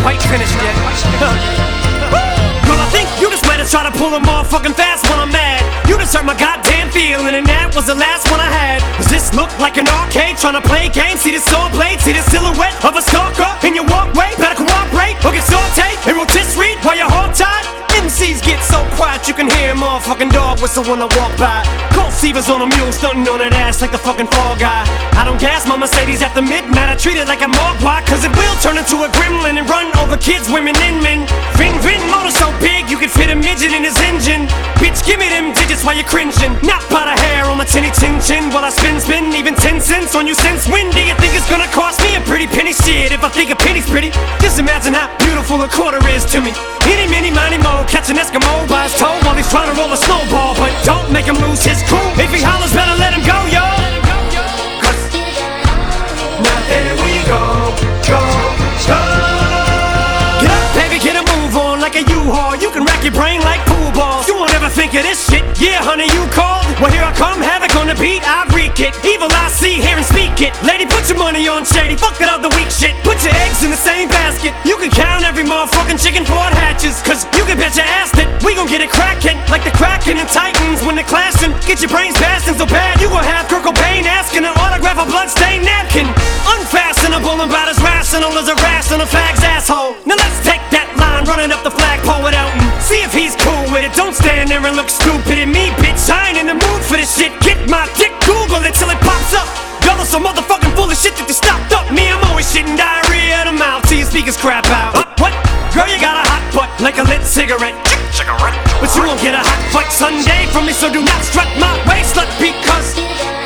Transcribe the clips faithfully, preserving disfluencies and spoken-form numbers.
quite finished yet. Well, I think you just might have tried to pull a motherfucking fast when I'm mad. You just hurt my goddamn feeling, and that was the last one I had. Does this look like an arcade trying to play games? See this saw blade, see the silhouette of a stalker in your walkway? Better cooperate or get sauteed and rotisserie while you're hog-tied. M Cs get so quiet you can hear a motherfucking dog whistle when I walk by. Cold Seavers on a mule, stunting on that ass like the fucking fall guy. I don't gas my Mercedes after midnight, I treat it like a mogwai, cause it will turn into a gremlin and run over kids, women, and men. Vin Vin motor so big you can fit a midget in his engine. Bitch, give me them digits while you're cringing. Not by the hair on my chinny chin chin while I spin spin, even ten cents on you since when do you think it's gonna cost me a pretty penny? Shit, if I think a penny's pretty, just imagine how beautiful a quarter is to me. Any, mini, miny, mo, catch an Eskimo by his toe while he's trying to roll a snowball. But don't make him lose his cool. If he hollers, better let him go, yo. Cause now there we go, go, go. Get up, baby, get a move on like a U-Haul. You can rack your brain like pool balls. You won't ever think of this shit. Yeah, honey, you called. Well, here I come, havoc on the beat. I wreak it. Evil I see, hear and speak it. Lady, put your money on shady. Fuck that other weak shit. Put your eggs in the same basket. You can count every motherfucking chicken before it hatches. Cause you can bet your ass that we gon' get it crackin' like the Kraken and Titans when they're clashing. Get your brains blasting so bad you gon' have Kurt Cobain asking an autograph a bloodstained napkin. Unfastenable and about as rational as a rational fag's asshole. Now let's take that line running up the flagpole with Elton. See if he's cool with it. Don't stand there and look stupid at me, bitch. I ain't in the mood for this shit. Get my dick, Google it till it pops up. Y'all are so motherfucking full of shit that you stopped up. Me, I'm always shitting diarrhea in the mouth till your speakers crap out. Uh, what? Girl, you got a hot butt like a lit cigarette. Cigarette. But you won't get a hot butt Sunday from me, so do not strut my waist, slut, because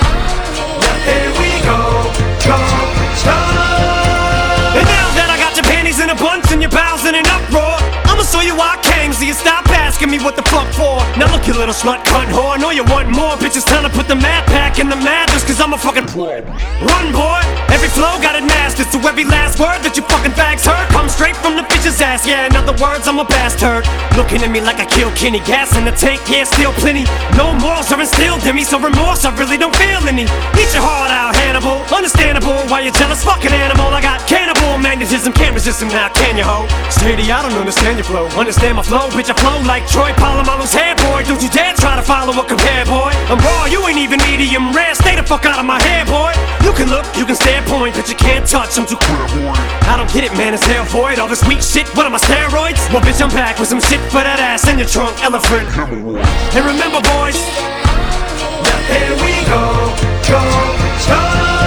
now here we go, go, go. And now that I got your panties in a bunch and your bowels in an uproar, I'ma show you why I came, so you stop asking me what the fuck for. Now look, you little slut, cunt whore, I know you want more. Bitch, it's time to put the mad pack in the madness, cause I'm a fucking pro. Run, boy, every flow got it mastered, so every last word that you fucking fags heard comes straight from the bitch's ass. Yeah, in other words, I'm a bastard. Looking at me like I killed Kenny. Gas in the tank, yeah, still plenty. No morals are instilled in me, so remorse I really don't feel any. Eat your heart out, Hannibal. Understandable why you're jealous, fucking animal. I got cannibal magnetism, can't resist him now, can you, ho? Steady, I don't understand your flow. Understand my flow, bitch, I flow like Troy Polamalu's hair, boy. Don't you dare try to follow or compare, boy. I'm raw, you ain't even medium rare. Stay the fuck out of my hair, boy. You can look, you can stare, point, but you can't touch, I'm too clear, boy. I don't get it, man, it's hell void. All this weak shit, what am I, steroids? Well, bitch, I'm back with some shit for that ass in your trunk, elephant. And remember, boys, now here we go, go, go.